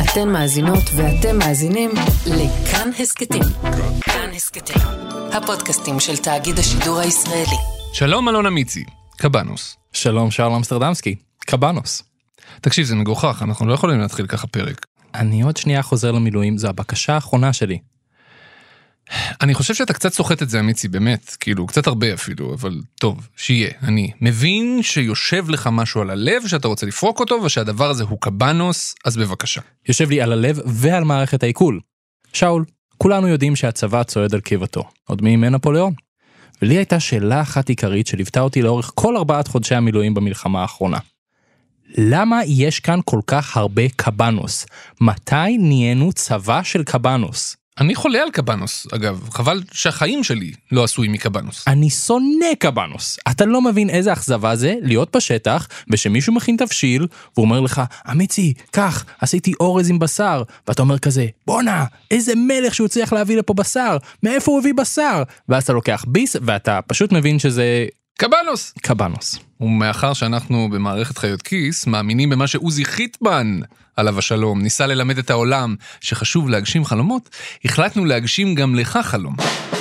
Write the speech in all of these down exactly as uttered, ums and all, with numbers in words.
אתן מאזינות ואתם מאזינים לכאן הסקטים. כאן הסקטים, הפודקאסטים של תאגיד השידור הישראלי. שלום אלון אמיצי, קבנוס. שלום שאול אמסטרדמסקי, קבנוס. תקשיב, זה מגוחך, אנחנו לא יכולים להתחיל ככה פרק. אני עוד שנייה חוזר למילואים, זו הבקשה האחרונה שלי. אני חושב שאתה קצת סוחט את זה, אמיצי, באמת, כאילו, קצת הרבה אפילו, אבל טוב, שיהיה. אני מבין שיושב לך משהו על הלב, שאתה רוצה לפרוק אותו, ושהדבר הזה הוא קבנוס, אז בבקשה. יושב לי על הלב ועל מערכת העיכול. שאול, כולנו יודעים שהצבא צועד על קיבתו, עוד מימי נפוליאון. ולי הייתה שאלה אחת עיקרית שליוותה אותי לאורך כל ארבעת חודשי המילואים במלחמה האחרונה. למה יש כאן כל כך הרבה קבנוס? מתי נהיינו צבא של קבנוס? אני חולה על קבנוס, אגב, חבל שהחיים שלי לא עשוי מקבנוס. אני שונא קבנוס. אתה לא מבין איזה אכזבה זה להיות בשטח, ושמישהו מכין תבשיל, והוא אומר לך, אמיצי, כך, עשיתי אורז עם בשר, ואתה אומר כזה, בונה, איזה מלך שהוא צריך להביא לפה בשר, מאיפה הוא הביא בשר? ואז אתה לוקח ביס, ואתה פשוט מבין שזה קבנוס. קבנוס. ומאחר שאנחנו במערכת חיות כיס, מאמינים במה שעוזי חיטמן, עליו השלום, ניסה ללמד את העולם שחשוב להגשים חלומות, החלטנו להגשים גם לך חלום.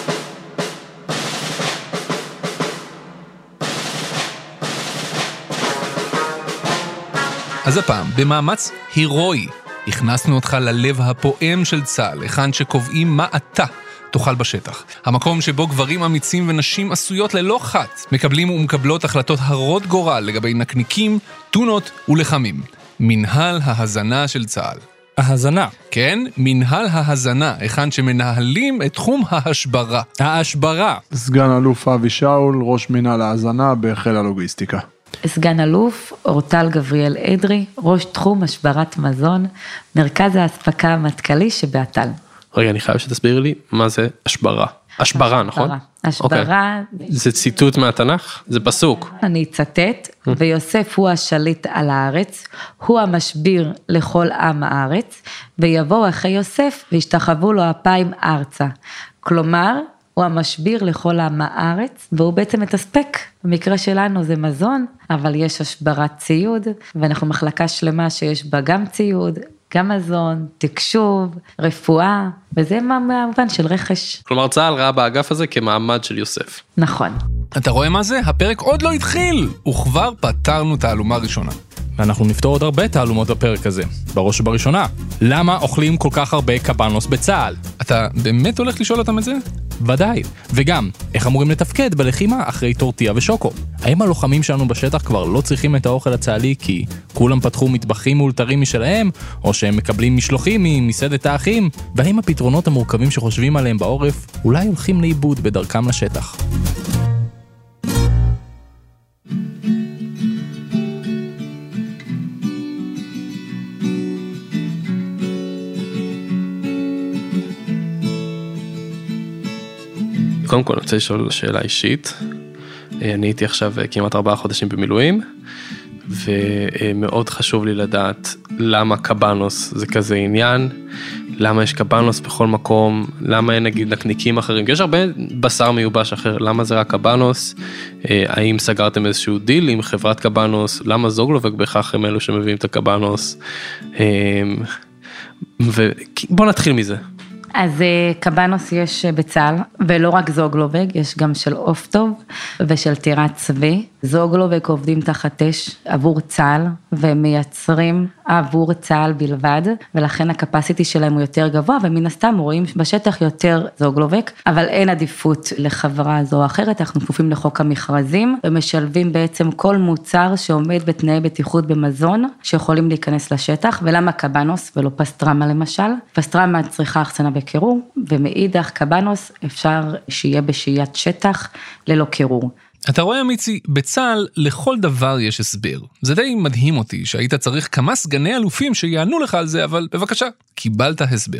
אז הפעם, במאמץ הירואי, הכנסנו אותך ללב הפועם של צה"ל, היכן שקובעים מה אתה תאכל בשטח. המקום שבו גברים אמיצים ונשים עשויות ללא חת, מקבלים ומקבלות החלטות הרות גורל לגבי נקניקים, טונות ולחמים. מנהל ההזנה של צה"ל. ההזנה? כן, מנהל ההזנה, היכן שמנהלים את תחום ההשברה. ההשברה. סגן אלוף אבי שאול, ראש מנהל ההזנה בחיל הלוגיסטיקה. סגן אלוף אורטל גבריאל אדרי, ראש תחום השברת מזון, מרכז האספקה המטכ"לי שבאט"ל. רגע, אני חייב שתסביר לי מה זה השברה. השברה, נכון? השברה. זה ציטוט מהתנ"ך? זה פסוק. אני אצטט, ויוסף הוא השליט על הארץ, הוא המשביר לכל עם הארץ, ויבואו אחרי יוסף וישתחוו לו אפיים ארצה. כלומר, הוא המשביר לכל עם הארץ, והוא בעצם מתספק. במקרה שלנו זה מזון, אבל יש השברת ציוד, ואנחנו מחלקה שלמה שיש בה גם ציוד, גם מזון, תקשוב, רפואה, וזה מהמובן של רכש. כלומר, צה"ל ראה באגף הזה כמעמד של יוסף. נכון. אתה רואה מה זה? הפרק עוד לא התחיל, וכבר פתרנו תעלומה ראשונה. ואנחנו נפתור עוד הרבה תעלומות בפרק הזה. בראש ובראשונה, למה אוכלים כל כך הרבה קבנוס בצה"ל? אתה באמת הולך לשאול אותם את זה? ודאי. וגם, איך אמורים לתפקד בלחימה אחרי טורטיה ושוקו? האם הלוחמים שלנו בשטח כבר לא צריכים את האוכל הצה"לי כי כולם פתחו מטבחים מאולתרים משלהם, או שהם מקבלים משלוחים ממסעדת האחים? והאם הפתרונות המורכבים שחושבים עליהם בעורף אולי הולכים לאיבוד בדרכם לשטח? קודם כל, אני רוצה לשאול שאלה אישית. אני הייתי עכשיו כמעט ארבעה חודשים במילואים, ומאוד חשוב לי לדעת למה קבנוס זה כזה עניין, למה יש קבנוס בכל מקום, למה אין נגיד נקניקים אחרים, יש הרבה בשר מיובש אחר, למה זה רק קבנוס, האם סגרתם איזשהו דיל עם חברת קבנוס, למה זוגלובק בכך הם אלו שמביאים את הקבנוס, ובוא נתחיל מזה. אז קבנוס יש בצה"ל, ולא רק זוגלובק, יש גם של אוף טוב ושל טירת צבי. זוגלובק עובדים תחת אש עבור צה"ל, והם מייצרים עבור צה"ל בלבד, ולכן הקפסיטי שלהם הוא יותר גבוה, ומן הסתם רואים בשטח יותר זוגלובק, אבל אין עדיפות לחברה זו או אחרת, אנחנו כפופים לחוק המכרזים, ומשלבים בעצם כל מוצר שעומד בתנאי בטיחות במזון, שיכולים להיכנס לשטח, ולמה קבנוס ולא פסטרמה למשל? פסטרמה צריכה החצנה בקירור, ומאידך קבנוס אפשר שיהיה בשהיית שטח ללא קירור. אתה רואה אמיצי, בצה"ל לכל דבר יש הסבר. זה די מדהים אותי שהיית צריך כמה סגני אלופים שיענו לך על זה, אבל בבקשה, קיבלת הסבר.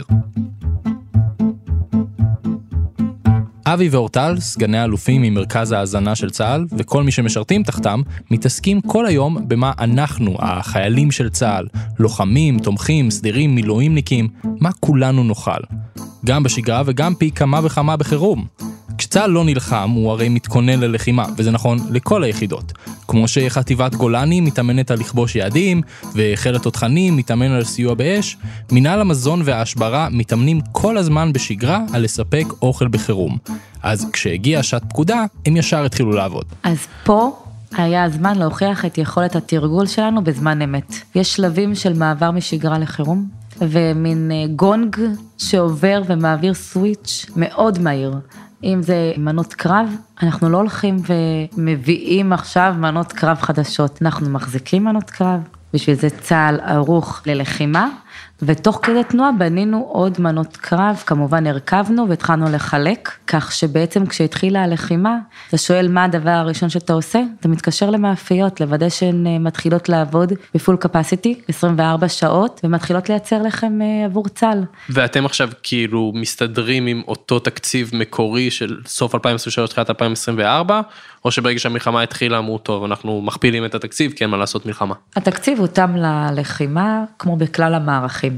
אבי ואורטל, סגני אלופים ממרכז ההזנה של צה"ל, וכל מי שמשרתים תחתם, מתעסקים כל היום במה אנחנו, החיילים של צה"ל, לוחמים, תומכים, סדירים, מילואימניקים, מה כולנו נאכל. גם בשגרה וגם פי כמה וכמה בחירום. כשצה"ל לא נלחם, הוא הרי מתכונן ללחימה, וזה נכון לכל היחידות. כמו שחטיבת גולני מתאמנת על לכבוש יעדים, וחיל התותחנים מתאמן על סיוע באש, מינהל המזון וההשברה מתאמנים כל הזמן בשגרה על לספק אוכל בחירום. אז כשהגיעה שעת פקודה, הם ישר התחילו לעבוד. אז פה היה הזמן להוכיח את יכולת התרגול שלנו בזמן אמת. יש שלבים של מעבר משגרה לחירום, ומין גונג שעובר ומעביר סוויץ' מאוד מהיר. אם זה מנות קרב, אנחנו לא הולכים ומביאים עכשיו מנות קרב חדשות. אנחנו מחזיקים מנות קרב, בשביל זה צה"ל ערוך ללחימה, ותוך כדי תנועה בנינו עוד מנות קרב, כמובן הרכבנו והתחלנו לחלק, כך שבעצם כשהתחילה הלחימה, אתה שואל מה הדבר הראשון שאתה עושה, אתה מתקשר למאפיות, לוודא שהן מתחילות לעבוד בפול קפסיטי, עשרים וארבע שעות, ומתחילות לייצר לכם עבור צה"ל. ואתם עכשיו כאילו מסתדרים עם אותו תקציב מקורי של סוף אלפיים עשרים ושלוש, תחילת אלפיים עשרים וארבע, או שברגע שהמלחמה התחילה אמרו טוב, אנחנו מכפילים את התקציב, כי אין מה לעשות מלחמה. התקציב הותם ללחימה, כמו בכלל המערכים.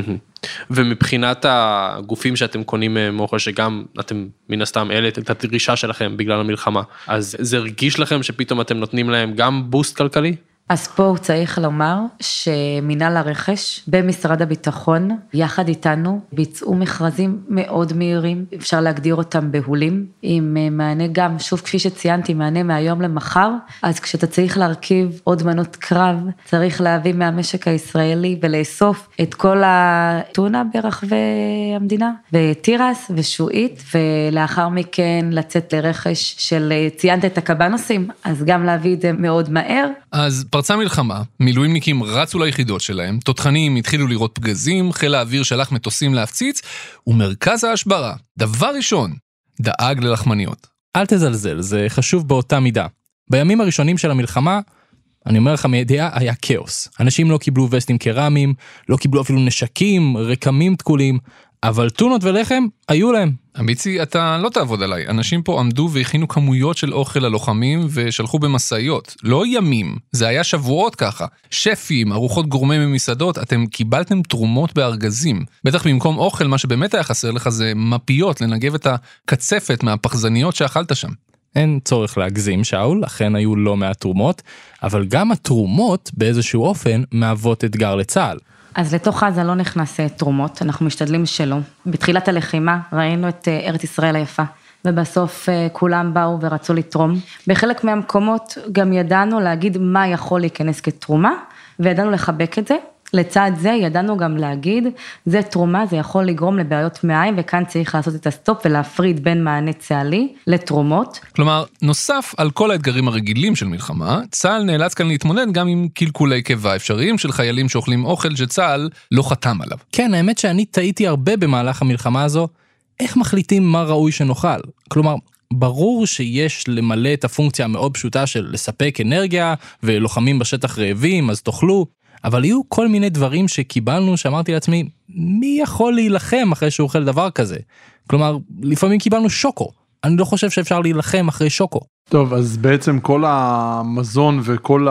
ומבחינת הגופים שאתם קונים מאוכל, שגם אתם מן הסתם העלית את הדרישה שלכם בגלל המלחמה, אז זה הרגיש לכם שפתאום אתם נותנים להם גם בוסט כלכלי? אז פה הוא צריך לומר שמינהל הרכש במשרד הביטחון, יחד איתנו, ביצעו מכרזים מאוד מהירים, אפשר להגדיר אותם בהולים, עם מענה גם, שוב כפי שציינתי, מענה מהיום למחר, אז כשאתה צריך להרכיב עוד מנות קרב, צריך להביא מהמשק הישראלי ולאסוף את כל הטונה ברחבי המדינה, וטירס ושועית, ולאחר מכן לצאת לרכש של, ציינת את הקבנוסים, אז גם להביא את זה מאוד מהר. אז פרצה מלחמה, מילואימניקים רצו ליחידות שלהם, תותחנים התחילו לראות פגזים, חיל האוויר שלח מטוסים להפציץ, ומרכז ההשברה, דבר ראשון, דאג ללחמניות. אל תזלזל, זה חשוב באותה מידה. בימים הראשונים של המלחמה, אני אומר לך מידיעה, היה כאוס. אנשים לא קיבלו וסטים קרמיים, לא קיבלו אפילו נשקים, רקמים תקולים, אבל טונות ולחם היו להם. אמיצי, אתה לא תעבוד עליי. אנשים פה עמדו והכינו כמויות של אוכל ללוחמים ושלחו במסעיות. לא ימים, זה היה שבועות ככה. שפים, ארוחות גורמי ממסעדות, אתם קיבלתם תרומות בארגזים. בטח במקום אוכל, מה שבאמת היה חסר לך זה מפיות, לנגב את הקצפת מהפחזניות שאכלת שם. אין צורך להגזים, שאול, אכן היו לא מעט תרומות, אבל גם התרומות באיזשהו אופן מהוות אתגר לצה"ל. אז לתוך עזה לא נכנס תרומות, אנחנו משתדלים שלא. בתחילת הלחימה ראינו את ארץ ישראל היפה, ובסוף כולם באו ורצו לתרום. בחלק מהמקומות גם ידענו להגיד מה יכול להיכנס כתרומה, וידענו לחבק את זה. לצד זה ידענו גם להגיד, זה תרומה, זה יכול לגרום לבעיות מעיים, וכאן צריך לעשות את הסטופ ולהפריד בין מענה צה"לי לתרומות. כלומר, נוסף על כל האתגרים הרגילים של מלחמה, צה"ל נאלץ כאן להתמודד גם עם קלקולי קיבה אפשריים של חיילים שאוכלים אוכל שצה"ל לא חתם עליו. כן, האמת שאני טעיתי הרבה במהלך המלחמה הזו, איך מחליטים מה ראוי שנאכל? כלומר, ברור שיש למלא את הפונקציה המאוד פשוטה של לספק אנרגיה, ולוחמים בשטח רעבים, אז תאכלו, אבל היו כל מיני דברים שקיבלנו, שאמרתי לעצמי, מי יכול להילחם אחרי שהוא אוכל דבר כזה? כלומר, לפעמים קיבלנו שוקו. אני לא חושב שאפשר להילחם אחרי שוקו. טוב, אז בעצם כל המזון וכל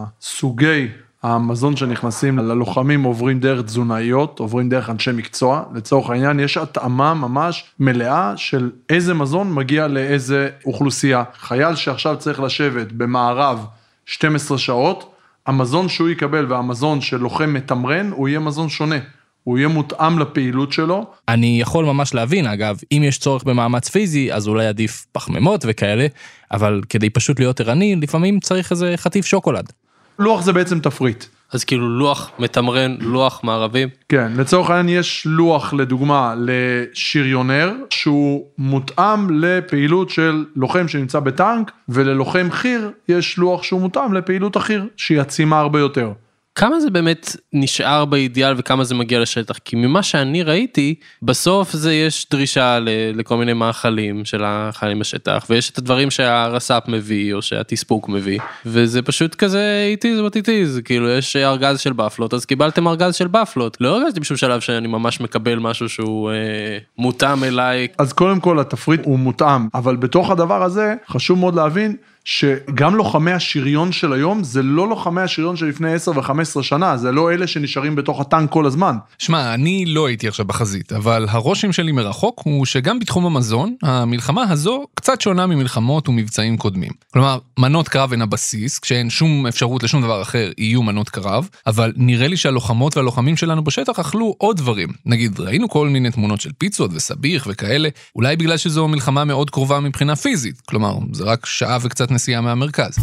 הסוגי המזון שנכנסים ללוחמים עוברים דרך תזונאיות, עוברים דרך אנשי מקצוע. לצורך העניין, יש התאמה ממש מלאה של איזה מזון מגיע לאיזה אוכלוסייה. חייל שעכשיו צריך לשבת במערב שתים עשרה שעות, המזון שהוא יקבל והמזון של לוחם מתמרן, הוא יהיה מזון שונה. הוא יהיה מותאם לפעילות שלו. אני יכול ממש להבין, אגב, אם יש צורך במאמץ פיזי, אז אולי עדיף פחמימות וכאלה, אבל כדי פשוט להיות ערני, לפעמים צריך איזה חטיף שוקולד. לוח זה בעצם תפריט. אז כאילו לוח מתמרן, לוח מערבים. כן, לצורך העניין יש לוח לדוגמה לשריונר, שהוא מותאם לפעילות של לוחם שנמצא בטנק, וללוחם חיר יש לוח שהוא מותאם לפעילות החיר, שהיא עצימה הרבה יותר. כמה זה באמת נשאר באידיאל וכמה זה מגיע לשטח? כי ממה שאני ראיתי, בסוף זה יש דרישה לכל מיני מאכלים של החיילים בשטח, ויש את הדברים שהרס"פ מביא או שהתספוק מביא, וזה פשוט כזה איטיז וטיטיז, כאילו יש ארגז של בפלות, אז קיבלתם ארגז של בפלות. לא הרגשתי בשום שלב שאני ממש מקבל משהו שהוא אה, מותאם אליי. אז קודם כל התפריט הוא מותאם, אבל בתוך הדבר הזה חשוב מאוד להבין שגם לוחמי השריון של היום, זה לא לוחמי השריון של לפני עשר וחמש עשרה שנה, זה לא אלה שנשארים בתוך הטנק כל הזמן. שמע, אני לא הייתי עכשיו בחזית, אבל הרושם שלי מרחוק הוא שגם בתחום המזון, המלחמה הזו קצת שונה ממלחמות ומבצעים קודמים. כלומר, מנות קרב הן הבסיס, כשאין שום אפשרות לשום דבר אחר, יהיו מנות קרב, אבל נראה לי שהלוחמות והלוחמים שלנו בשטח אכלו עוד דברים. נגיד, ראינו כל מיני תמונות של פיצות וסביח וכאלה, אולי בגלל שזו מלחמה מאוד קרובה מבחינה פיזית, כלומר, זה רק שעה וקצת נסיעה מהמרכז.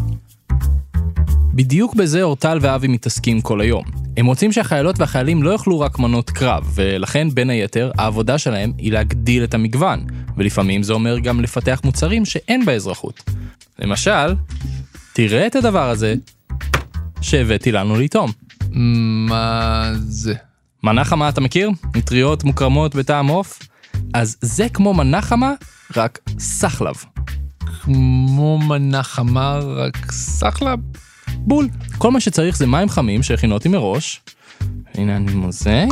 בדיוק בזה אורטל ואבי מתעסקים כל היום. הם רוצים שהחיילות והחיילים לא יאכלו רק מנות קרב, ולכן בין היתר העבודה שלהם היא להגדיל את המגוון, ולפעמים זה אומר גם לפתח מוצרים שאין באזרחות. למשל, תראה את הדבר הזה שהבאתי לנו לטעום. מה זה? מנה חמה אתה מכיר? מטריות מוקרמות בטעם עוף? אז זה כמו מנה חמה, רק סחלב. כמו מנה חמה, רק סחלב? בול. כל מה שצריך זה מים חמים שהכינותי מראש. הנה אני מוזג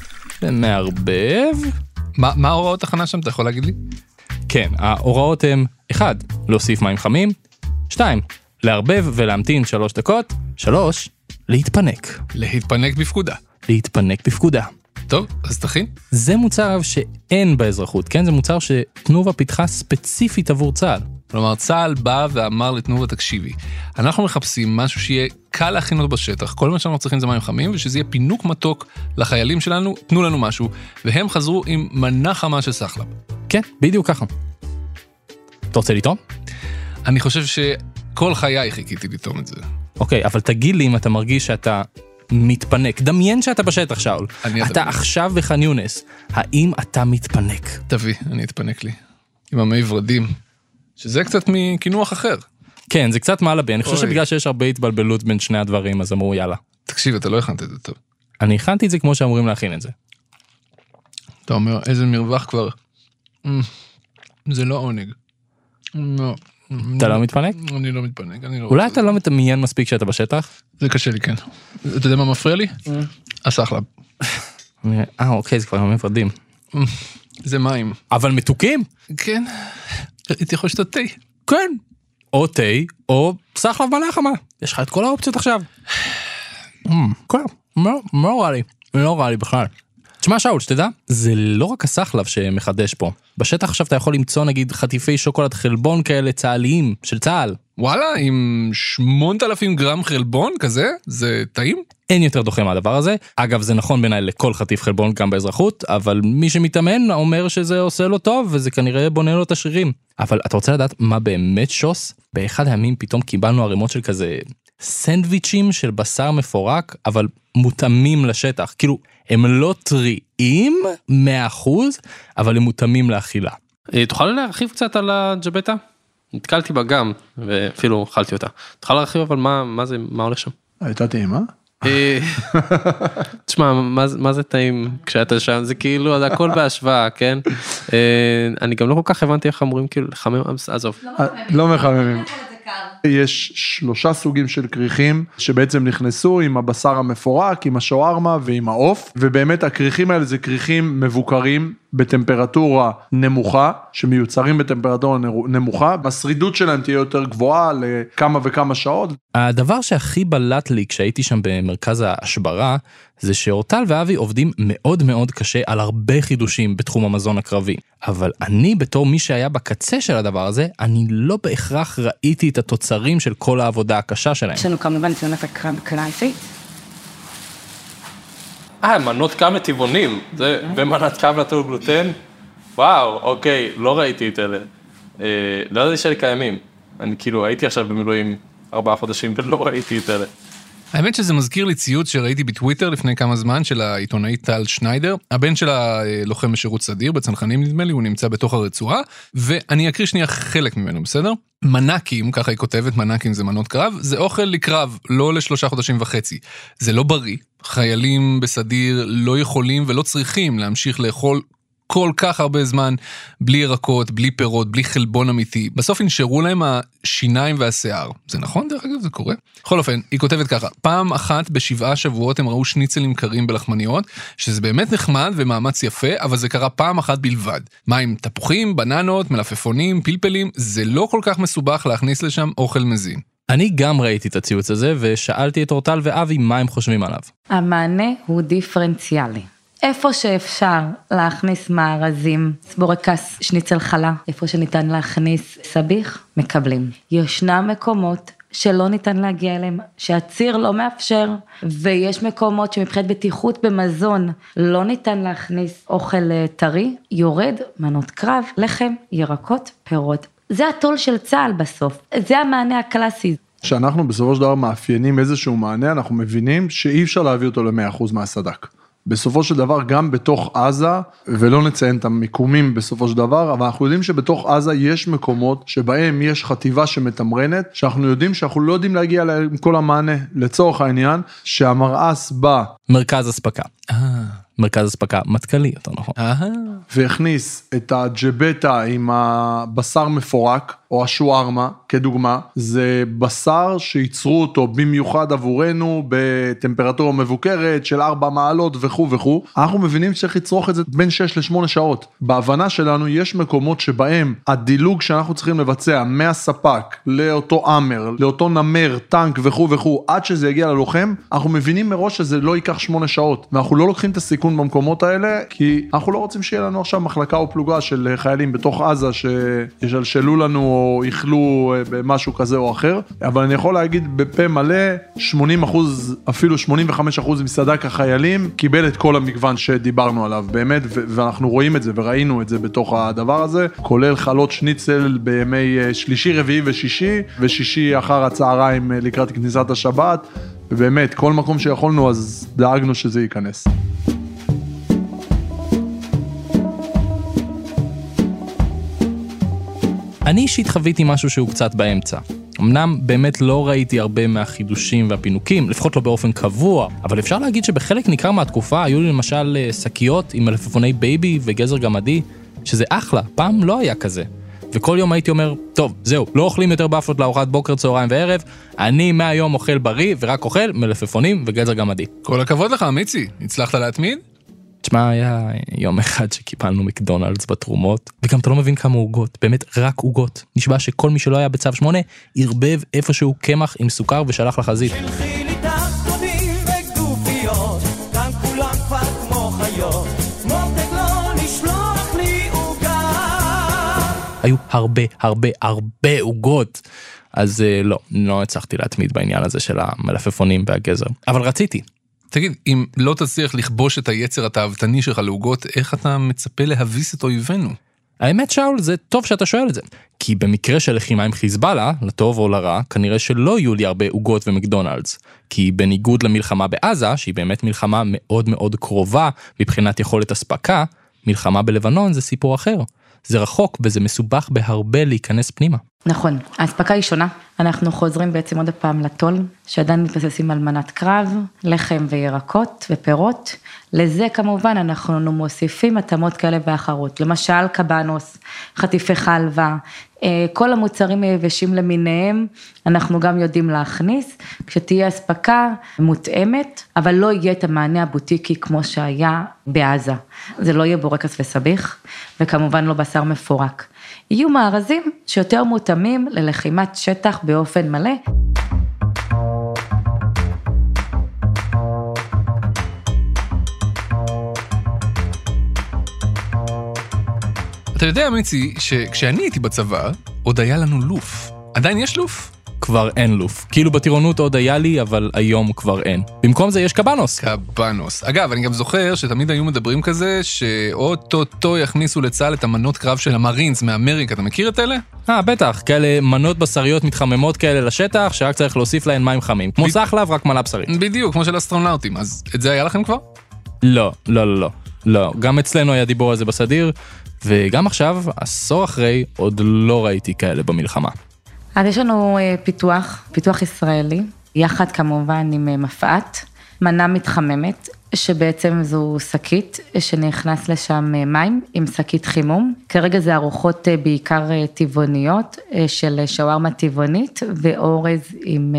ומערבב. מה, מה ההוראות הכנה שם? אתה יכול להגיד לי? כן, ההוראות הן אחד, להוסיף מים חמים, שתיים, לערבב ולהמתין שלוש דקות, שלוש, להתפנק. להתפנק בפקודה. להתפנק בפקודה. טוב, אז תכין. זה מוצר שאין באזרחות, כן? זה מוצר שתנובה פיתחה ספציפית עבור צה"ל. כלומר, צה"ל בא ואמר לתנובה, תקשיבי, אנחנו מחפשים משהו שיהיה קל להכין אותו בשטח, כל מה שאנחנו צריכים זה מים חמים, ושזה יהיה פינוק מתוק לחיילים שלנו, תנו לנו משהו, והם חזרו עם מנה חמה של סחלב. כן, בדיוק ככה. אתה רוצה לטעום? אני חושב שכל חיי חיכיתי לטעום את זה. אוקיי, אבל תגיד לי אם אתה מרגיש שאתה מתפנק. דמיין שאתה בשטח, שאול. אתה עכשיו בח'אן יונס. האם אתה מתפנק? תביא, אני אתפנק לי. עם המי ורדים. שזה קצת מכינוח אחר. כן, זה קצת מעלה בי. אני חושב שבגלל שיש הרבה התבלבלות בין שני הדברים, אז אמרו יאללה. תקשיב, אתה לא הכנת את זה טוב. אני הכנתי את זה כמו שאמורים להכין את זה. אתה אומר, איזה מרווח כבר. זה לא עונג. לא. אתה לא מתפנק? אני לא מתפנק, אני לא... אולי אתה לא מתעניין מספיק שאתה בשטח? זה קשה לי, כן. אתה יודע מה מפריע לי? הסחלב. אה, אוקיי, זה כבר לא מפרדים. זה מים. אבל מתוקים? כן. הייתי יכול לשתות תה. כן. או תה, או סחלב מנה חמה. יש לך את כל האופציות עכשיו. כן, לא רע לי. לא רע לי בכלל. תשמע שאול, שתדע, זה לא רק הסחלב שמחדש פה. בשטח עכשיו אתה יכול למצוא נגיד חטיפי שוקולד חלבון כאלה צהליים של צהל. וואלה, עם שמונת אלפים גרם חלבון כזה? זה טעים? אין יותר דוחה מהדבר הזה. אגב, זה נכון בעיניי לכל חטיף חלבון גם באזרחות, אבל מי שמתאמן אומר שזה עושה לו טוב, וזה כנראה בונה לו את השרירים. אבל אתה רוצה לדעת מה באמת שוס? באחד הימים פתאום קיבלנו ערימות של כזה סנדוויצ'ים של בשר מפורק, אבל מותאמים לשטח. כאילו, הם לא טריים מאה אחוז, אבל הם מותאמים לאכילה. תוכל להרחיב קצת על הג'בטה? נתקלתי בה גם, ואפילו אכלתי אותה. תוכל להרחיב אבל מה, מה זה, מה הולך שם? הייתה טעימה? תשמע, מה זה טעים כשאתה שם? זה כאילו, זה הכל בהשוואה, כן? אני גם לא כל כך הבנתי איך אמורים כאילו לחמם, עזוב. לא מחממים. יש שלושה סוגים של כריכים שבעצם נכנסו עם הבשר המפורק, עם השווארמה ועם העוף, ובאמת הכריכים האלה זה כריכים מבוקרים בטמפרטורה נמוכה, שמיוצרים בטמפרטורה נמוכה, השרידות שלהם תהיה יותר גבוהה לכמה וכמה שעות. הדבר שהכי בלט לי כשהייתי שם במרכז ההשברה, זה שאורטל ואבי עובדים מאוד מאוד קשה על הרבה חידושים בתחום המזון הקרבי. אבל אני בתור מי שהיה בקצה של הדבר הזה, אני לא בהכרח ראיתי את התוצרים של כל העבודה הקשה שלהם. יש לנו כמובן ציונות הקרב קלייסית. אה, מנות קרב לטבעונים, זה במנת קרב נטול גלוטן? וואו, אוקיי, לא ראיתי את אלה. לא ידעתי שלי קיימים. אני כאילו הייתי עכשיו במילואים ארבעה חודשים ולא ראיתי את אלה. האמת שזה מזכיר לי ציוץ שראיתי בטוויטר לפני כמה זמן של העיתונאי טל שניידר, הבן שלה לוחם בשירות סדיר בצנחנים נדמה לי, הוא נמצא בתוך הרצועה, ואני אקריא שנייה חלק ממנו, בסדר? מנקים, ככה היא כותבת, מנקים זה מנות קרב, זה אוכל לקרב, לא לשלושה חודשים וחצי. זה לא בריא, חיילים בסדיר לא יכולים ולא צריכים להמשיך לאכול כל כך הרבה זמן, בלי ירקות, בלי פירות, בלי חלבון אמיתי. בסוף נשארו להם השיניים והשיער. זה נכון דרך אגב? זה קורה? בכל אופן, היא כותבת ככה, פעם אחת בשבעה שבועות הם ראו שניצלים קרים בלחמניות, שזה באמת נחמד ומאמץ יפה, אבל זה קרה פעם אחת בלבד. מה עם תפוחים, בננות, מלפפונים, פלפלים, זה לא כל כך מסובך להכניס לשם אוכל מזין. אני גם ראיתי את הציוץ הזה, ושאלתי את אורטל ואבי מה הם חושבים עליו. המענה הוא דיפרנציאלי. איפה שאפשר להכניס מארזים, בורקס, שניצל חלה, איפה שניתן להכניס סביח, מקבלים. ישנם מקומות שלא ניתן להגיע אליהם, שהציר לא מאפשר, ויש מקומות שמבחינת בטיחות במזון, לא ניתן להכניס אוכל טרי, יורד, מנות קרב, לחם, ירקות, פירות. זה התול של צה"ל בסוף, זה המענה הקלאסי. כשאנחנו בסופו של דבר מאפיינים איזשהו מענה, אנחנו מבינים שאי אפשר להביא אותו ל-מאה אחוז מהסדק. בסופו של דבר גם בתוך עזה, ולא נציין את המיקומים בסופו של דבר, אבל אנחנו יודעים שבתוך עזה יש מקומות שבהם יש חטיבה שמתמרנת, שאנחנו יודעים שאנחנו לא יודעים להגיע עם כל המענה, לצורך העניין, שהמרעס בא. מרכז הספקה. מרכז הספקה מתקלי, יותר נכון. והכניס את הג'בטה עם הבשר מפורק, או השוארמה, כדוגמה, זה בשר שיצרו אותו במיוחד עבורנו, בטמפרטורה מבוקרת של ארבע מעלות וכו' וכו'. אנחנו מבינים שצריך לצרוך את זה בין שש לשמונה שעות. בהבנה שלנו יש מקומות שבהם הדילוג שאנחנו צריכים לבצע מהספק לאותו אמר, לאותו נמר, טנק וכו' וכו', עד שזה יגיע ללוחם, אנחנו מבינים מראש שזה לא ייקח שמונה שעות. ואנחנו לא לוקחים את הסיכון במקומות האלה, כי אנחנו לא רוצים שיהיה לנו עכשיו מחלקה או פלוגה של חיילים בתוך עזה שישלשלו לנו או יחלו במשהו כזה או אחר, אבל אני יכול להגיד בפה מלא, שמונים אחוז, אפילו שמונים וחמישה אחוז מסדק החיילים, קיבל את כל המגוון שדיברנו עליו, באמת, ואנחנו רואים את זה וראינו את זה בתוך הדבר הזה, כולל חלות שניצל בימי שלישי, רביעי ושישי, ושישי אחר הצהריים לקראת כניסת השבת, ובאמת, כל מקום שיכולנו, אז דאגנו שזה ייכנס. אני אישית חוויתי משהו שהוא קצת באמצע. אמנם באמת לא ראיתי הרבה מהחידושים והפינוקים, לפחות לא באופן קבוע, אבל אפשר להגיד שבחלק ניכר מהתקופה היו לי למשל שקיות עם מלפפוני בייבי וגזר גמדי, שזה אחלה, פעם לא היה כזה. וכל יום הייתי אומר, טוב, זהו, לא אוכלים יותר באפלות לארוחת בוקר, צהריים וערב, אני מהיום אוכל בריא ורק אוכל מלפפונים וגזר גמדי. כל הכבוד לך, מיצי, הצלחת להתמיד? תשמע, היה יום אחד שקיפלנו מקדונלדס בתרומות, וגם אתה לא מבין כמה עוגות, באמת רק עוגות. נשבע שכל מי שלא היה בצו שמונה, ירבב איפשהו קמח עם סוכר ושלח לחזית. שלחי לי תחתונים וגופיות, כאן כולם כבר כמו חיות, מותק לא נשלוח לי עוגה. היו הרבה, הרבה, הרבה עוגות. אז לא, לא הצלחתי להתמיד בעניין הזה של המלפפונים והגזר. אבל רציתי. תגיד, אם לא תצליח לכבוש את היצר התאוותני שלך לעוגות, איך אתה מצפה להביס את אויבינו? האמת, שאול, זה טוב שאתה שואל את זה. כי במקרה של לחימה עם חיזבאללה, לטוב או לרע, כנראה שלא יהיו לי הרבה עוגות ומקדונלדס. כי בניגוד למלחמה בעזה, שהיא באמת מלחמה מאוד מאוד קרובה מבחינת יכולת הספקה, מלחמה בלבנון זה סיפור אחר. זה רחוק וזה מסובך בהרבה להיכנס פנימה. נכון, ההספקה היא שונה, אנחנו חוזרים בעצם עוד הפעם לטול, שעדיין מתבססים על מנת קרב, לחם וירקות ופירות, לזה כמובן אנחנו מוסיפים התאמות כאלה ואחרות, למשל קבנוס, חטיפי חלבה, כל המוצרים היבשים למיניהם, אנחנו גם יודעים להכניס, כשתהיה הספקה מותאמת, אבל לא יהיה את המענה הבוטיקי כמו שהיה בעזה, זה לא יהיה בורקס וסביח, וכמובן לא בשר מפורק. יהיו מארזים שיותר מותאמים ללחימת שטח באופן מלא. אתה יודע, מיצי, שכשאני הייתי בצבא, עוד היה לנו לוף. עדיין יש לוף? כבר אין לוף. כאילו בטירונות עוד היה לי, אבל היום כבר אין. במקום זה יש קבנוס. קבנוס. אגב, אני גם זוכר שתמיד היו מדברים כזה, שאוטוטו יכניסו לצה"ל את המנות קרב של המרינס מאמריקה. אתה מכיר את אלה? אה, בטח. כאלה מנות בשריות מתחממות כאלה לשטח, שרק צריך להוסיף להן מים חמים. כמו סחלב, רק מנה בשרית. בדיוק, כמו של אסטרונאוטים. אז את זה היה לכם כבר? לא, לא, לא, לא. לא. גם אצלנו היה דיבור על זה בסדיר, וגם עכשיו, עשור אחרי, עוד לא ראיתי כאלה במלחמה. אז יש לנו פיתוח, פיתוח ישראלי, יחד כמובן עם מפעת, מנה מתחממת, שבעצם זו שקית שנכנס לשם מים עם שקית חימום. כרגע זה ארוחות בעיקר טבעוניות של שווארמה טבעונית ואורז עם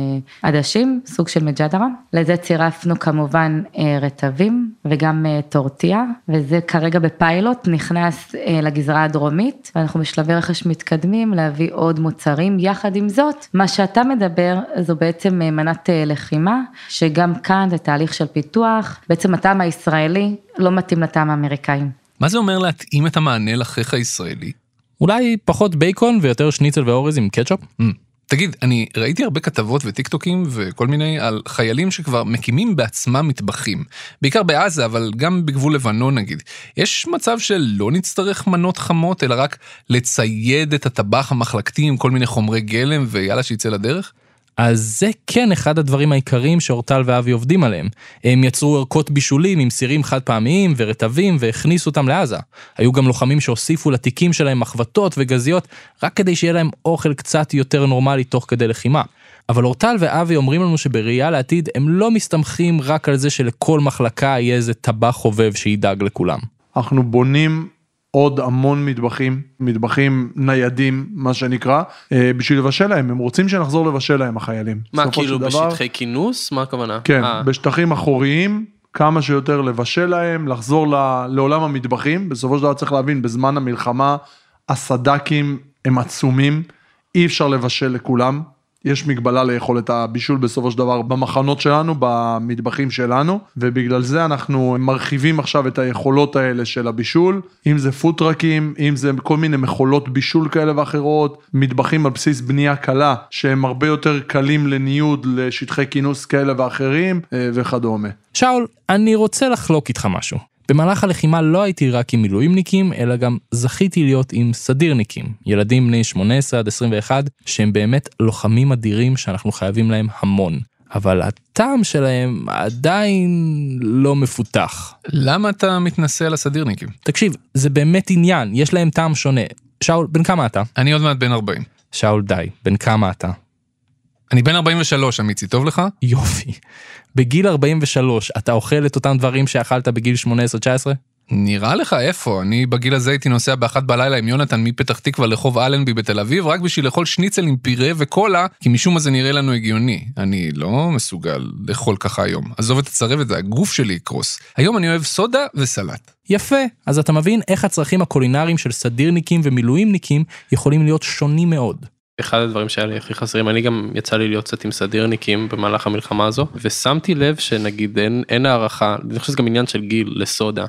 עדשים, סוג של מג'דרה. לזה צירפנו כמובן רטבים וגם טורטיה, וזה כרגע בפיילוט נכנס לגזרה הדרומית, ואנחנו בשלבי רכש מתקדמים להביא עוד מוצרים. יחד עם זאת, מה שאתה מדבר זו בעצם מנת לחימה, שגם כאן זה תהליך של פיתוח, בעצם הטעם הישראלי לא מתאים לטעם האמריקאים. מה זה אומר להתאים את המענה לחיך הישראלי? אולי פחות בייקון ויותר שניצל ואורז עם קטשופ? Mm. תגיד, אני ראיתי הרבה כתבות וטיקטוקים וכל מיני על חיילים שכבר מקימים בעצמם מטבחים, בעיקר בעזה, אבל גם בגבול לבנון נגיד. יש מצב שלא נצטרך מנות חמות, אלא רק לצייד את הטבח המחלקתי עם כל מיני חומרי גלם ויאללה שיצא לדרך? אז זה כן אחד הדברים העיקריים שאורטל ואבי עובדים עליהם. הם יצרו ערכות בישולים עם סירים חד פעמיים ורטבים והכניסו אותם לעזה. היו גם לוחמים שהוסיפו לתיקים שלהם מחבטות וגזיות, רק כדי שיהיה להם אוכל קצת יותר נורמלי תוך כדי לחימה. אבל אורטל ואבי אומרים לנו שבראייה לעתיד הם לא מסתמכים רק על זה שלכל מחלקה יהיה איזה טבח חובב שידאג לכולם. אנחנו בונים עוד המון מטבחים, מטבחים ניידים, מה שנקרא, בשביל לבשל להם. הם רוצים שנחזור לבשל להם, החיילים. מה, כאילו בשטחי כינוס? מה הכוונה? כן, בשטחים אחוריים, כמה שיותר לבשל להם, לחזור לעולם המטבחים. בסופו של דבר צריך להבין, בזמן המלחמה, הסדקים הם עצומים, אי אפשר לבשל לכולם. יש מגבלה ליכולת הבישול בסופו של דבר במחנות שלנו, במטבחים שלנו, ובגלל זה אנחנו מרחיבים עכשיו את היכולות האלה של הבישול, אם זה פוטרקים, אם זה כל מיני מכולות בישול כאלה ואחרות, מטבחים על בסיס בנייה קלה, שהם הרבה יותר קלים לניוד, לשטחי כינוס כאלה ואחרים, וכדומה. שאול, אני רוצה לחלוק איתך משהו. במהלך הלחימה לא הייתי רק עם מילואימניקים, אלא גם זכיתי להיות עם סדירניקים, ילדים בני שמונה עשרה עד עשרים ואחת, שהם באמת לוחמים אדירים שאנחנו חייבים להם המון. אבל הטעם שלהם עדיין לא מפותח. למה אתה מתנסה על הסדירניקים? תקשיב, זה באמת עניין, יש להם טעם שונה. שאול, בן כמה אתה? אני עוד מעט בן ארבעים. שאול, די, בן כמה אתה? אני בן ארבעים ושלוש, אמיצי, טוב לך? יופי. בגיל ארבעים ושלוש, אתה אוכל את אותם דברים שאכלת בגיל שמונה עשרה תשע עשרה? נראה לך איפה, אני בגיל הזה הייתי נוסע באחת בלילה עם יונתן מפתח תקווה לחוב אלנבי בתל אביב, רק בשביל לאכול שניצל עם פירה וקולה, כי משום מה זה נראה לנו הגיוני. אני לא מסוגל לאכול ככה היום. עזוב את הצרבת, הגוף שלי יקרוס. היום אני אוהב סודה וסלט. יפה, אז אתה מבין איך הצרכים הקולינריים של סדירניקים ומילואימניקים יכולים להיות שונים מאוד. אחד הדברים שהיה לי הכי חסרים, אני גם יצא לי להיות קצת עם סדירניקים במהלך המלחמה הזו, ושמתי לב שנגיד אין, אין הערכה, אני חושב שזה גם עניין של גיל לסודה.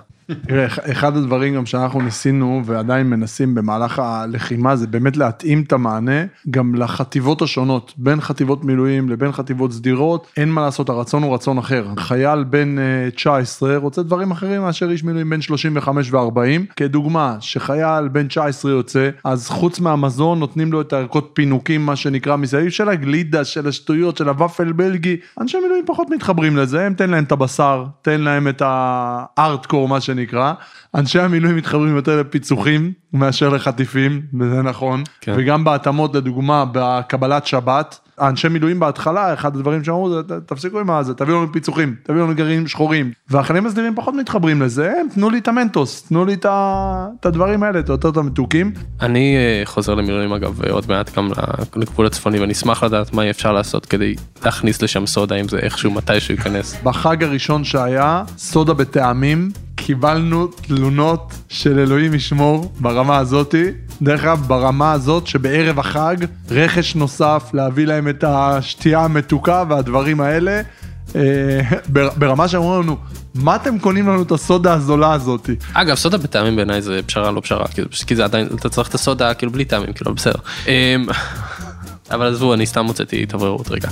אחד הדברים גם שאנחנו ניסינו ועדיין מנסים במהלך הלחימה, זה באמת להתאים את המענה גם לחטיבות השונות, בין חטיבות מילואים לבין חטיבות סדירות, אין מה לעשות, הרצון הוא רצון אחר. חייל בין תשע עשרה רוצה דברים אחרים מאשר איש מילואים בין שלושים וחמש ו-ארבעים, כדוגמה שחייל בין תשע עשרה יוצא, אז חוץ מהמזון נותנים לו את הערכות פינוקים, מה שנקרא מסביב של הגלידה, של השטויות, של הוואפל בלגי, אנשי מילואים פחות מתחברים לזה, הם תן להם את הבשר, תן להם את הארטקור, מה שנקרא. נקרא, אנשי המילואים מתחברים יותר לפיצוחים מאשר לחטיפים, וזה נכון, כן. וגם בהתאמות לדוגמה בקבלת שבת, האנשי מילואים בהתחלה, אחד הדברים שאמרו, זה, תפסיקו עם זה, תביאו לנו פיצוחים, תביאו לנו גרעינים שחורים, והחיילים הסדירים פחות מתחברים לזה, הם תנו לי את המנטוס, תנו לי את הדברים האלה, את יותר את המתוקים. אני חוזר למילואים אגב, עוד מעט גם לגבול הצפוני, ואני אשמח לדעת מה אפשר לעשות כדי להכניס לשם סודה, אם זה איכשהו מתי שהוא ייכנס. בחג הראשון שהיה, סודה בטעמים, קיבלנו תלונות של אלוהים ישמור ברמה הזאת, דרך אגב ברמה הזאת שבערב החג רכש נוסף להביא להם את השתייה המתוקה והדברים האלה, ברמה שאמרו לנו, מה אתם קונים לנו את הסודה הזולה הזאת? אגב, סודה בטעמים בעיניי זה פשרה לא פשרה, כי זה עדיין, אתה צריך את הסודה כאילו בלי טעמים, כאילו בסדר. אבל עזבו, אני סתם מוצאתי התעוררות רגע.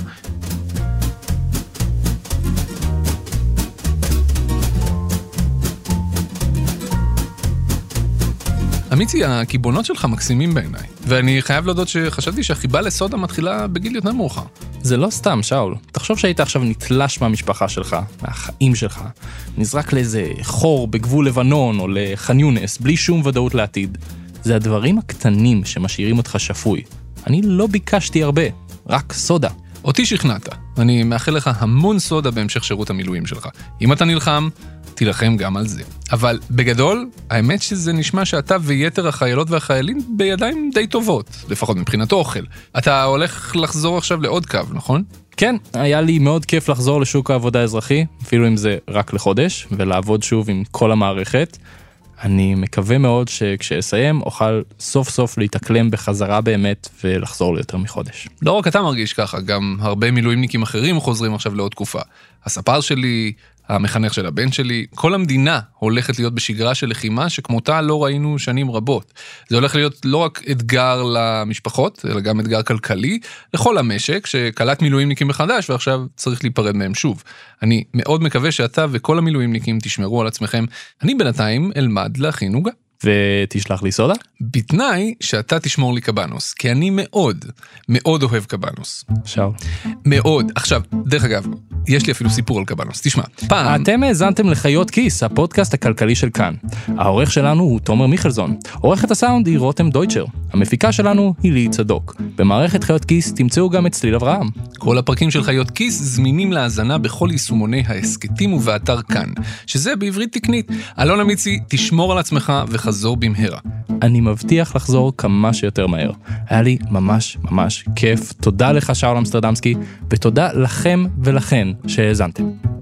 אמיצי, הקיבונות שלך מקסימים בעיניי, ואני חייב להודות שחשבתי שהחיבה לסודה מתחילה בגיל יותר מאוחר. זה לא סתם, שאול. תחשוב שהיית עכשיו נתלש מהמשפחה שלך, מהחיים שלך, נזרק לאיזה חור בגבול לבנון או לח'אן יונס, בלי שום ודאות לעתיד. זה הדברים הקטנים שמשאירים אותך שפוי. אני לא ביקשתי הרבה, רק סודה. אותי שכנעת. אני מאחל לך המון סודה בהמשך שירות המילואים שלך. אם אתה נלחם, תילחם גם על זה. אבל בגדול, האמת שזה נשמע שאתה ויתר החיילות והחיילים בידיים די טובות, לפחות מבחינת אוכל. אתה הולך לחזור עכשיו לעוד קו, נכון? כן, היה לי מאוד כיף לחזור לשוק העבודה האזרחי, אפילו אם זה רק לחודש, ולעבוד שוב עם כל המערכת. אני מקווה מאוד שכשאסיים אוכל סוף סוף להתאקלם בחזרה באמת ולחזור ליותר מחודש. לא רק אתה מרגיש ככה, גם הרבה מילואימניקים אחרים חוזרים עכשיו לעוד תקופה. הספר שלי, המחנך של הבן שלי, כל המדינה הולכת להיות בשגרה של לחימה שכמותה לא ראינו שנים רבות. זה הולך להיות לא רק אתגר למשפחות, אלא גם אתגר כלכלי, לכל המשק שקלט מילואימניקים מחדש ועכשיו צריך להיפרד מהם שוב. אני מאוד מקווה שאתה וכל המילואימניקים תשמרו על עצמכם. אני בינתיים אלמד להכין עוגה. ותשלח לי סודה? בתנאי שאתה תשמור לי קבנוס, כי אני מאוד, מאוד אוהב קבנוס. שאול. מאוד. עכשיו, דרך אגב, יש לי אפילו סיפור על קבנוס. תשמע, פעם... אתם האזנתם לחיות כיס, הפודקאסט הכלכלי של כאן. העורך שלנו הוא תומר מיכלזון. עורכת הסאונד היא רותם דויטשר. המפיקה שלנו היא לי צדוק. במערכת חיות כיס תמצאו גם את צליל אברהם. כל הפרקים של חיות כיס זמינים להאזנה בכל יישומוני ההסקטים ובאתר כאן, שזה בעברית תקנית. אלון אמיצי, תשמור על עצמך וחזור במהרה. אני מבטיח לחזור כמה שיותר מהר. היה לי ממש ממש כיף. תודה לך שאול אמסטרדמסקי, ותודה לכם ולכן שהאזנתם.